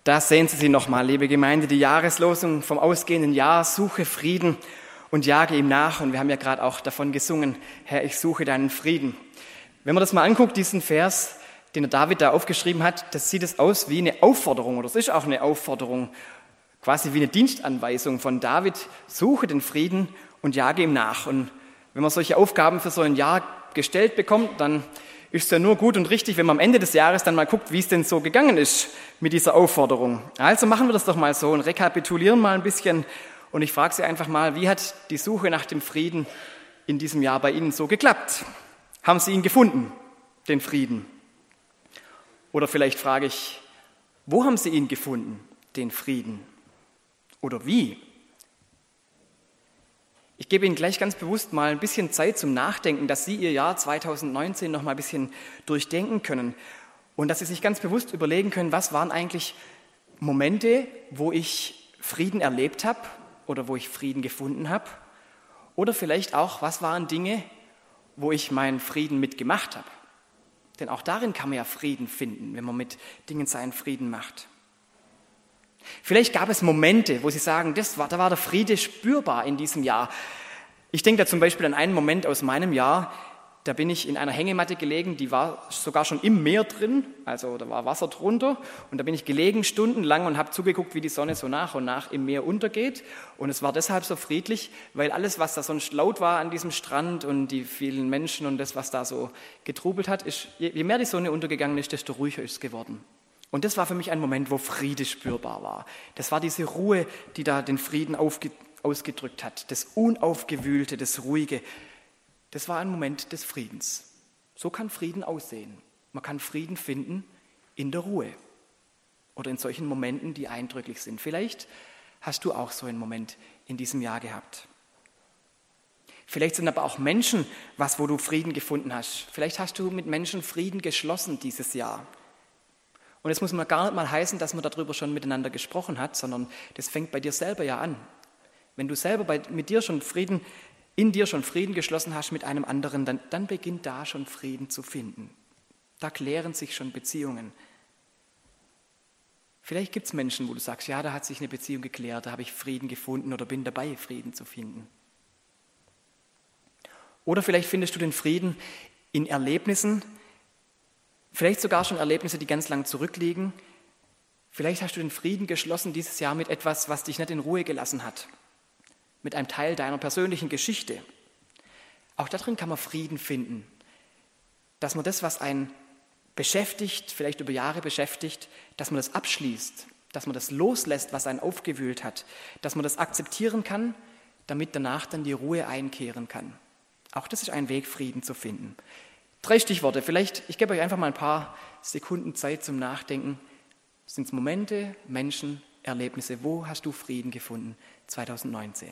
Da sehen Sie sie nochmal, liebe Gemeinde, die Jahreslosung vom ausgehenden Jahr, suche Frieden und jage ihm nach. Und wir haben ja gerade auch davon gesungen, Herr, ich suche deinen Frieden. Wenn man das mal anguckt, diesen Vers, den der David da aufgeschrieben hat, das sieht es aus wie eine Aufforderung, oder es ist auch eine Aufforderung, quasi wie eine Dienstanweisung von David, suche den Frieden und jage ihm nach. Und wenn man solche Aufgaben für so ein Jahr gestellt bekommt, dann ist es ja nur gut und richtig, wenn man am Ende des Jahres dann mal guckt, wie es denn so gegangen ist mit dieser Aufforderung. Also machen wir das doch mal so und rekapitulieren mal ein bisschen. Und ich frage Sie einfach mal, wie hat die Suche nach dem Frieden in diesem Jahr bei Ihnen so geklappt? Haben Sie ihn gefunden, den Frieden? Oder vielleicht frage ich, wo haben Sie ihn gefunden, den Frieden? Oder wie? Ich gebe Ihnen gleich ganz bewusst mal ein bisschen Zeit zum Nachdenken, dass Sie Ihr Jahr 2019 noch mal ein bisschen durchdenken können und dass Sie sich ganz bewusst überlegen können, was waren eigentlich Momente, wo ich Frieden erlebt habe oder wo ich Frieden gefunden habe, oder vielleicht auch, was waren Dinge, wo ich meinen Frieden mitgemacht habe. Denn auch darin kann man ja Frieden finden, wenn man mit Dingen seinen Frieden macht. Vielleicht gab es Momente, wo Sie sagen, da war der Friede spürbar in diesem Jahr. Ich denke da zum Beispiel an einen Moment aus meinem Jahr, da bin ich in einer Hängematte gelegen, die war sogar schon im Meer drin, also da war Wasser drunter, und da bin ich gelegen stundenlang und habe zugeguckt, wie die Sonne so nach und nach im Meer untergeht, und es war deshalb so friedlich, weil alles, was da sonst laut war an diesem Strand und die vielen Menschen und das, was da so getrubelt hat, je mehr die Sonne untergegangen ist, desto ruhiger ist es geworden. Und das war für mich ein Moment, wo Friede spürbar war. Das war diese Ruhe, die da den Frieden ausgedrückt hat. Das Unaufgewühlte, das Ruhige. Das war ein Moment des Friedens. So kann Frieden aussehen. Man kann Frieden finden in der Ruhe oder in solchen Momenten, die eindrücklich sind. Vielleicht hast du auch so einen Moment in diesem Jahr gehabt. Vielleicht sind aber auch Menschen wo du Frieden gefunden hast. Vielleicht hast du mit Menschen Frieden geschlossen dieses Jahr. Und es muss man gar nicht mal heißen, dass man darüber schon miteinander gesprochen hat, sondern das fängt bei dir selber ja an. Wenn du selber in dir schon Frieden geschlossen hast mit einem anderen, dann beginnt da schon Frieden zu finden. Da klären sich schon Beziehungen. Vielleicht gibt es Menschen, wo du sagst, ja, da hat sich eine Beziehung geklärt, da habe ich Frieden gefunden oder bin dabei, Frieden zu finden. Oder vielleicht findest du den Frieden in Erlebnissen, vielleicht sogar schon Erlebnisse, die ganz lang zurückliegen. Vielleicht hast du den Frieden geschlossen dieses Jahr mit etwas, was dich nicht in Ruhe gelassen hat. Mit einem Teil deiner persönlichen Geschichte. Auch darin kann man Frieden finden. Dass man das, was einen beschäftigt, vielleicht über Jahre beschäftigt, dass man das abschließt. Dass man das loslässt, was einen aufgewühlt hat. Dass man das akzeptieren kann, damit danach dann die Ruhe einkehren kann. Auch das ist ein Weg, Frieden zu finden. 3 Stichworte, ich gebe euch einfach mal ein paar Sekunden Zeit zum Nachdenken. Sind es Momente, Menschen, Erlebnisse? Wo hast du Frieden gefunden 2019?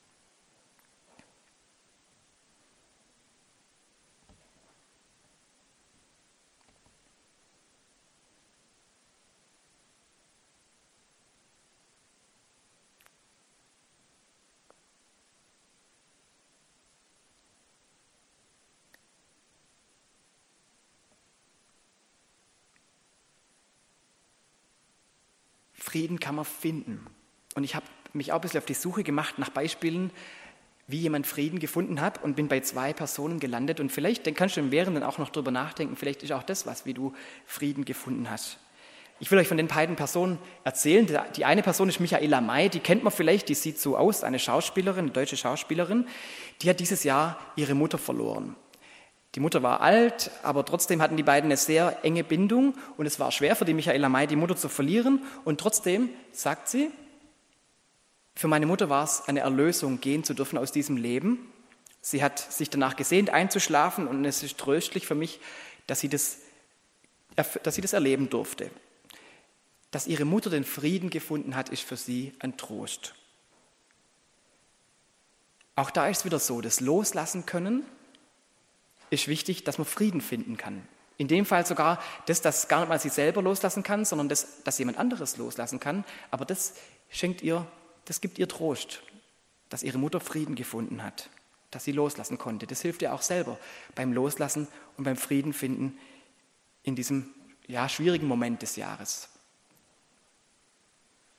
Frieden kann man finden. Und ich habe mich auch ein bisschen auf die Suche gemacht nach Beispielen, wie jemand Frieden gefunden hat und bin bei 2 Personen gelandet. Und vielleicht kannst du im Währenden auch noch drüber nachdenken, vielleicht ist auch das was, wie du Frieden gefunden hast. Ich will euch von den beiden Personen erzählen. Die eine Person ist Michaela May, die kennt man vielleicht, die sieht so aus, eine Schauspielerin, eine deutsche Schauspielerin. Die hat dieses Jahr ihre Mutter verloren. Die Mutter war alt, aber trotzdem hatten die beiden eine sehr enge Bindung und es war schwer für die Michaela May, die Mutter zu verlieren. Und trotzdem sagt sie, für meine Mutter war es eine Erlösung, gehen zu dürfen aus diesem Leben. Sie hat sich danach gesehnt, einzuschlafen und es ist tröstlich für mich, dass sie das erleben durfte. Dass ihre Mutter den Frieden gefunden hat, ist für sie ein Trost. Auch da ist es wieder so, das Loslassen können ist wichtig, dass man Frieden finden kann. In dem Fall sogar dass gar nicht mal sie selber loslassen kann, sondern dass jemand anderes loslassen kann. Aber das gibt ihr Trost, dass ihre Mutter Frieden gefunden hat, dass sie loslassen konnte. Das hilft ihr auch selber beim Loslassen und beim Frieden finden in diesem schwierigen Moment des Jahres.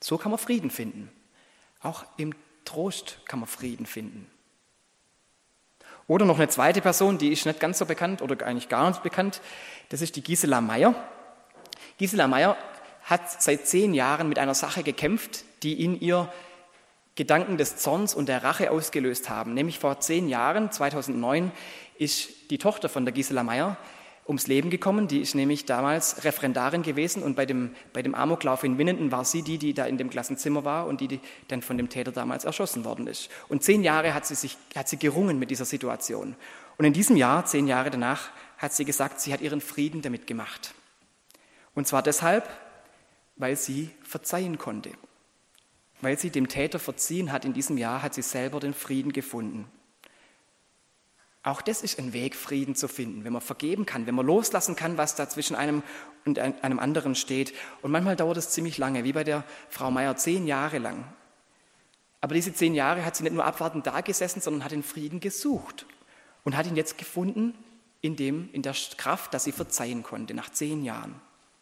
So kann man Frieden finden. Auch im Trost kann man Frieden finden. Oder noch eine zweite Person, die ist nicht ganz so bekannt oder eigentlich gar nicht bekannt, das ist die Gisela Meyer. Gisela Meyer hat seit 10 Jahren mit einer Sache gekämpft, die in ihr Gedanken des Zorns und der Rache ausgelöst haben. Nämlich vor 10 Jahren, 2009, ist die Tochter von der Gisela Meyer ums Leben gekommen. Die ist nämlich damals Referendarin gewesen und bei dem Amoklauf in Winnenden war sie die da in dem Klassenzimmer war und die dann von dem Täter damals erschossen worden ist. Und 10 Jahre hat sie gerungen mit dieser Situation. Und in diesem Jahr, 10 Jahre danach, hat sie gesagt, sie hat ihren Frieden damit gemacht. Und zwar deshalb, weil sie verzeihen konnte. Weil sie dem Täter verziehen hat in diesem Jahr, hat sie selber den Frieden gefunden. Auch das ist ein Weg, Frieden zu finden, wenn man vergeben kann, wenn man loslassen kann, was da zwischen einem und einem anderen steht. Und manchmal dauert es ziemlich lange, wie bei der Frau Meyer, 10 Jahre lang. Aber diese 10 Jahre hat sie nicht nur abwartend da gesessen, sondern hat den Frieden gesucht und hat ihn jetzt gefunden in der Kraft, dass sie verzeihen konnte, nach 10 Jahren.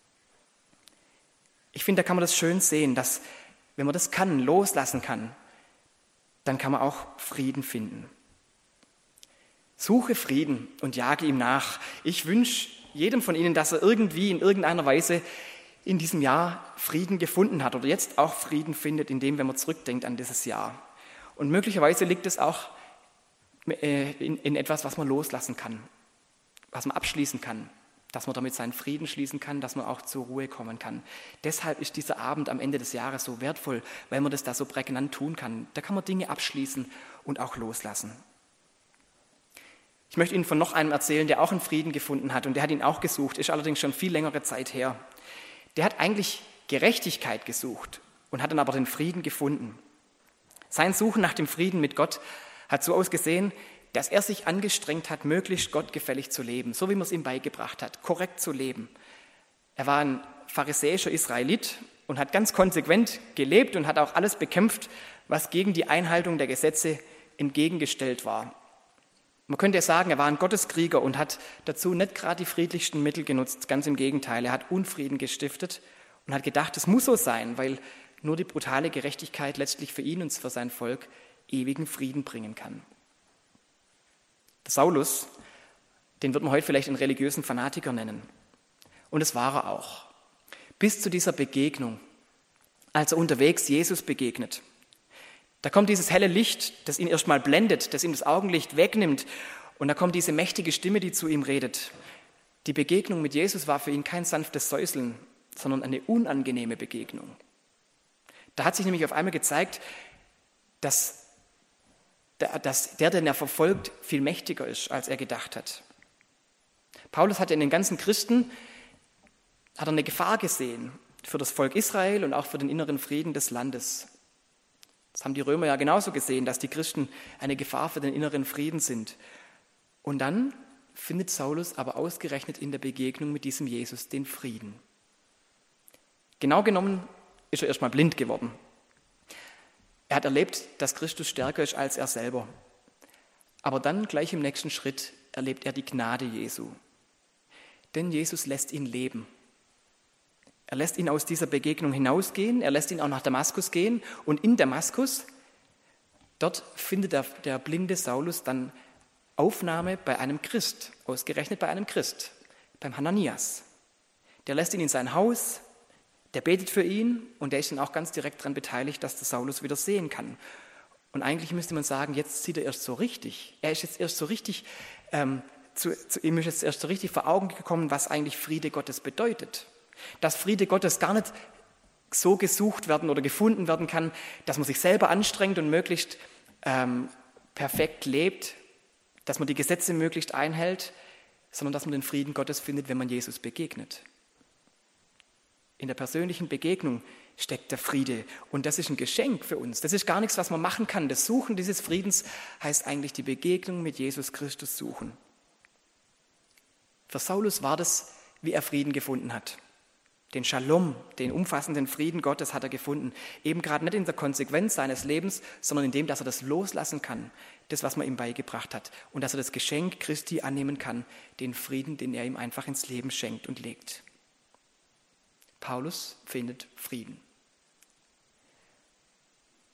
Ich finde, da kann man das schön sehen, dass wenn man das kann, loslassen kann, dann kann man auch Frieden finden. Suche Frieden und jage ihm nach. Ich wünsche jedem von Ihnen, dass er irgendwie in irgendeiner Weise in diesem Jahr Frieden gefunden hat oder jetzt auch Frieden findet, indem, wenn man zurückdenkt an dieses Jahr. Und möglicherweise liegt es auch in etwas, was man loslassen kann, was man abschließen kann, dass man damit seinen Frieden schließen kann, dass man auch zur Ruhe kommen kann. Deshalb ist dieser Abend am Ende des Jahres so wertvoll, weil man das da so prägnant tun kann. Da kann man Dinge abschließen und auch loslassen. Ich möchte Ihnen von noch einem erzählen, der auch einen Frieden gefunden hat und der hat ihn auch gesucht, ist allerdings schon viel längere Zeit her. Der hat eigentlich Gerechtigkeit gesucht und hat dann aber den Frieden gefunden. Sein Suchen nach dem Frieden mit Gott hat so ausgesehen, dass er sich angestrengt hat, möglichst gottgefällig zu leben, so wie man es ihm beigebracht hat, korrekt zu leben. Er war ein pharisäischer Israelit und hat ganz konsequent gelebt und hat auch alles bekämpft, was gegen die Einhaltung der Gesetze entgegengestellt war. Man könnte sagen, er war ein Gotteskrieger und hat dazu nicht gerade die friedlichsten Mittel genutzt, ganz im Gegenteil. Er hat Unfrieden gestiftet und hat gedacht, es muss so sein, weil nur die brutale Gerechtigkeit letztlich für ihn und für sein Volk ewigen Frieden bringen kann. Der Saulus, den wird man heute vielleicht einen religiösen Fanatiker nennen. Und es war er auch. Bis zu dieser Begegnung, als er unterwegs Jesus begegnet. Da kommt dieses helle Licht, das ihn erstmal blendet, das ihm das Augenlicht wegnimmt. Und da kommt diese mächtige Stimme, die zu ihm redet. Die Begegnung mit Jesus war für ihn kein sanftes Säuseln, sondern eine unangenehme Begegnung. Da hat sich nämlich auf einmal gezeigt, dass der, den er verfolgt, viel mächtiger ist, als er gedacht hat. Paulus hatte in den ganzen Christen eine Gefahr gesehen für das Volk Israel und auch für den inneren Frieden des Landes. Das haben die Römer ja genauso gesehen, dass die Christen eine Gefahr für den inneren Frieden sind. Und dann findet Saulus aber ausgerechnet in der Begegnung mit diesem Jesus den Frieden. Genau genommen ist er erstmal blind geworden. Er hat erlebt, dass Christus stärker ist als er selber. Aber dann gleich im nächsten Schritt erlebt er die Gnade Jesu. Denn Jesus lässt ihn leben. Er lässt ihn aus dieser Begegnung hinausgehen, er lässt ihn auch nach Damaskus gehen und in Damaskus, dort findet der blinde Saulus dann Aufnahme bei einem Christ, ausgerechnet bei einem Christ, beim Hananias. Der lässt ihn in sein Haus, der betet für ihn und der ist dann auch ganz direkt daran beteiligt, dass der Saulus wieder sehen kann. Und eigentlich müsste man sagen, jetzt sieht er erst so richtig, ihm ist jetzt erst so richtig vor Augen gekommen, was eigentlich Friede Gottes bedeutet. Dass Friede Gottes gar nicht so gesucht werden oder gefunden werden kann, dass man sich selber anstrengt und möglichst perfekt lebt, dass man die Gesetze möglichst einhält, sondern dass man den Frieden Gottes findet, wenn man Jesus begegnet. In der persönlichen Begegnung steckt der Friede und das ist ein Geschenk für uns. Das ist gar nichts, was man machen kann. Das Suchen dieses Friedens heißt eigentlich die Begegnung mit Jesus Christus suchen. Für Saulus war das, wie er Frieden gefunden hat. Den Shalom, den umfassenden Frieden Gottes hat er gefunden. Eben gerade nicht in der Konsequenz seines Lebens, sondern in dem, dass er das loslassen kann, das, was man ihm beigebracht hat. Und dass er das Geschenk Christi annehmen kann, den Frieden, den er ihm einfach ins Leben schenkt und legt. Paulus findet Frieden.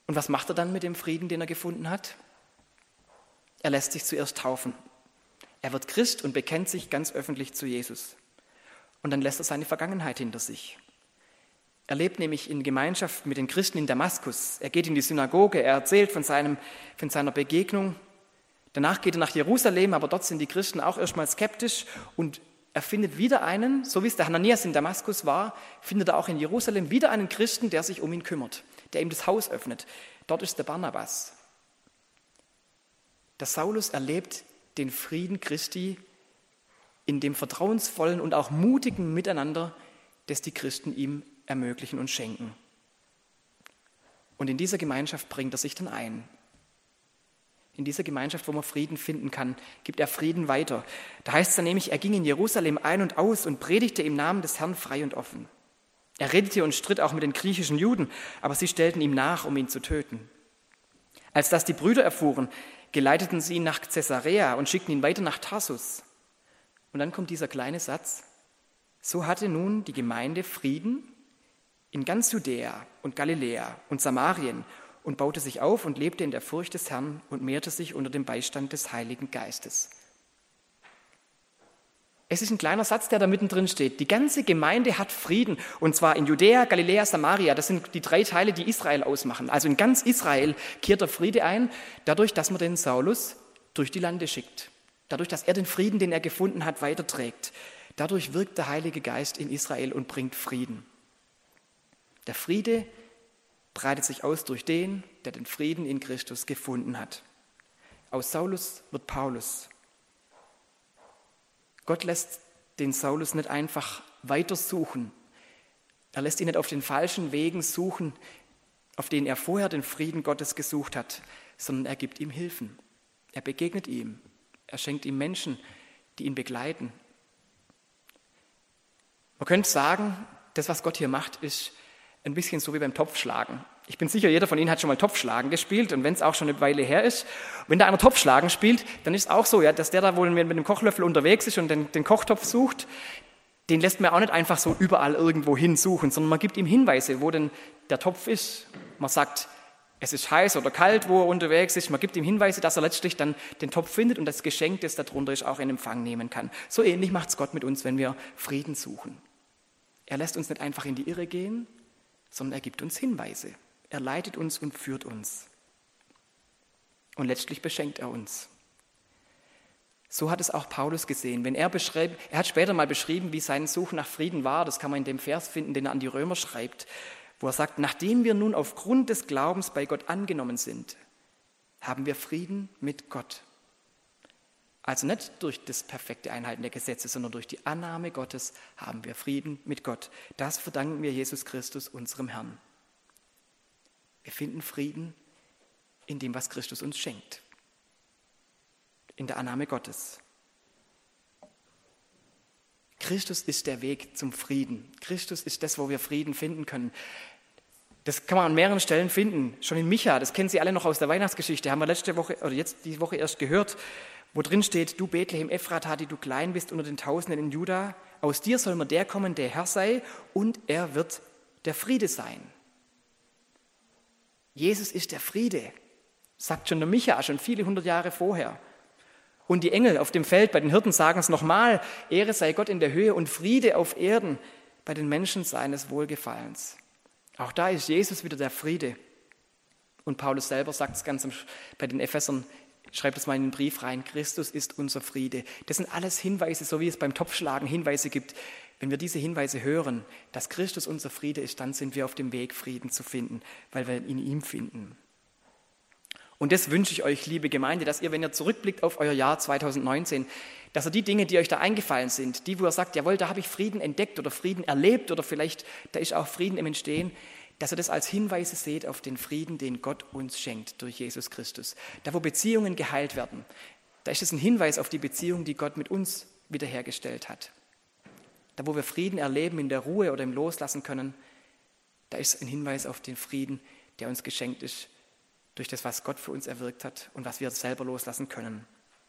Und was macht er dann mit dem Frieden, den er gefunden hat? Er lässt sich zuerst taufen. Er wird Christ und bekennt sich ganz öffentlich zu Jesus. Und dann lässt er seine Vergangenheit hinter sich. Er lebt nämlich in Gemeinschaft mit den Christen in Damaskus. Er geht in die Synagoge, er erzählt von seiner Begegnung. Danach geht er nach Jerusalem, aber dort sind die Christen auch erstmal skeptisch und er findet wieder einen, so wie es der Hananias in Damaskus war, findet er auch in Jerusalem wieder einen Christen, der sich um ihn kümmert, der ihm das Haus öffnet. Dort ist der Barnabas. Der Saulus erlebt den Frieden Christi in dem vertrauensvollen und auch mutigen Miteinander, das die Christen ihm ermöglichen und schenken. Und in dieser Gemeinschaft bringt er sich dann ein. In dieser Gemeinschaft, wo man Frieden finden kann, gibt er Frieden weiter. Da heißt es dann nämlich, er ging in Jerusalem ein und aus und predigte im Namen des Herrn frei und offen. Er redete und stritt auch mit den griechischen Juden, aber sie stellten ihm nach, um ihn zu töten. Als das die Brüder erfuhren, geleiteten sie ihn nach Caesarea und schickten ihn weiter nach Tarsus. Und dann kommt dieser kleine Satz: So hatte nun die Gemeinde Frieden in ganz Judäa und Galiläa und Samarien und baute sich auf und lebte in der Furcht des Herrn und mehrte sich unter dem Beistand des Heiligen Geistes. Es ist ein kleiner Satz, der da mittendrin steht. Die ganze Gemeinde hat Frieden, und zwar in Judäa, Galiläa, Samaria. Das sind die 3 Teile, die Israel ausmachen. Also in ganz Israel kehrt der Friede ein, dadurch, dass man den Saulus durch die Lande schickt. Dadurch, dass er den Frieden, den er gefunden hat, weiterträgt. Dadurch wirkt der Heilige Geist in Israel und bringt Frieden. Der Friede breitet sich aus durch den, der den Frieden in Christus gefunden hat. Aus Saulus wird Paulus. Gott lässt den Saulus nicht einfach weiter suchen. Er lässt ihn nicht auf den falschen Wegen suchen, auf denen er vorher den Frieden Gottes gesucht hat, sondern er gibt ihm Hilfen. Er begegnet ihm. Er schenkt ihm Menschen, die ihn begleiten. Man könnte sagen, das, was Gott hier macht, ist ein bisschen so wie beim Topfschlagen. Ich bin sicher, jeder von Ihnen hat schon mal Topfschlagen gespielt, und wenn es auch schon eine Weile her ist, wenn da einer Topfschlagen spielt, dann ist es auch so, ja, dass der da wohl mit dem Kochlöffel unterwegs ist und den Kochtopf sucht, den lässt man auch nicht einfach so überall irgendwo hin suchen, sondern man gibt ihm Hinweise, wo denn der Topf ist. Man sagt, es ist heiß oder kalt, wo er unterwegs ist. Man gibt ihm Hinweise, dass er letztlich dann den Topf findet und das Geschenk, das darunter ist, auch in Empfang nehmen kann. So ähnlich macht es Gott mit uns, wenn wir Frieden suchen. Er lässt uns nicht einfach in die Irre gehen, sondern er gibt uns Hinweise. Er leitet uns und führt uns. Und letztlich beschenkt er uns. So hat es auch Paulus gesehen. Er hat später mal beschrieben, wie sein Suchen nach Frieden war. Das kann man in dem Vers finden, den er an die Römer schreibt, wo er sagt, nachdem wir nun aufgrund des Glaubens bei Gott angenommen sind, haben wir Frieden mit Gott. Also nicht durch das perfekte Einhalten der Gesetze, sondern durch die Annahme Gottes haben wir Frieden mit Gott. Das verdanken wir Jesus Christus, unserem Herrn. Wir finden Frieden in dem, was Christus uns schenkt. In der Annahme Gottes. Christus ist der Weg zum Frieden. Christus ist das, wo wir Frieden finden können. Das kann man an mehreren Stellen finden. Schon in Micha, das kennen Sie alle noch aus der Weihnachtsgeschichte, haben wir letzte Woche oder jetzt die Woche erst gehört, wo drin steht, du Bethlehem Ephrata, die du klein bist unter den Tausenden in Juda, aus dir soll mir der kommen, der Herr sei, und er wird der Friede sein. Jesus ist der Friede, sagt schon der Micha, schon viele 100 Jahre vorher. Und die Engel auf dem Feld bei den Hirten sagen es nochmal, Ehre sei Gott in der Höhe und Friede auf Erden bei den Menschen seines Wohlgefallens. Auch da ist Jesus wieder der Friede. Und Paulus selber sagt es ganz bei den Ephesern, schreibt es mal in den Brief rein, Christus ist unser Friede. Das sind alles Hinweise, so wie es beim Topfschlagen Hinweise gibt. Wenn wir diese Hinweise hören, dass Christus unser Friede ist, dann sind wir auf dem Weg, Frieden zu finden, weil wir ihn in ihm finden. Und das wünsche ich euch, liebe Gemeinde, dass ihr, wenn ihr zurückblickt auf euer Jahr 2019, dass ihr die Dinge, die euch da eingefallen sind, die, wo ihr sagt, jawohl, da habe ich Frieden entdeckt oder Frieden erlebt oder vielleicht da ist auch Frieden im Entstehen, dass ihr das als Hinweise seht auf den Frieden, den Gott uns schenkt durch Jesus Christus. Da, wo Beziehungen geheilt werden, da ist es ein Hinweis auf die Beziehung, die Gott mit uns wiederhergestellt hat. Da, wo wir Frieden erleben in der Ruhe oder im Loslassen können, da ist ein Hinweis auf den Frieden, der uns geschenkt ist durch das, was Gott für uns erwirkt hat und was wir selber loslassen können.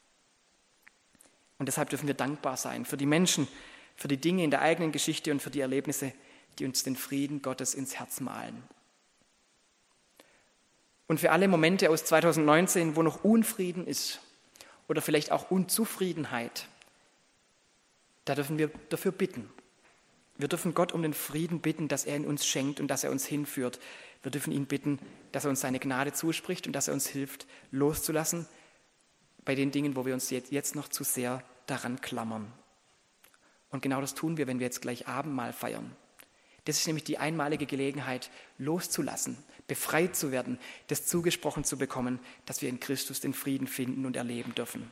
Und deshalb dürfen wir dankbar sein für die Menschen, für die Dinge in der eigenen Geschichte und für die Erlebnisse, die uns den Frieden Gottes ins Herz malen. Und für alle Momente aus 2019, wo noch Unfrieden ist oder vielleicht auch Unzufriedenheit, da dürfen wir dafür bitten. Wir dürfen Gott um den Frieden bitten, dass er ihn uns schenkt und dass er uns hinführt. Wir dürfen ihn bitten, dass er uns seine Gnade zuspricht und dass er uns hilft, loszulassen bei den Dingen, wo wir uns jetzt noch zu sehr daran klammern. Und genau das tun wir, wenn wir jetzt gleich Abendmahl feiern. Das ist nämlich die einmalige Gelegenheit, loszulassen, befreit zu werden, das zugesprochen zu bekommen, dass wir in Christus den Frieden finden und erleben dürfen.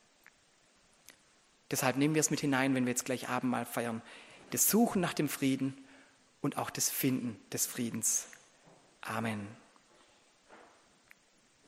Deshalb nehmen wir es mit hinein, wenn wir jetzt gleich Abendmahl feiern. Das Suchen nach dem Frieden und auch das Finden des Friedens. Amen.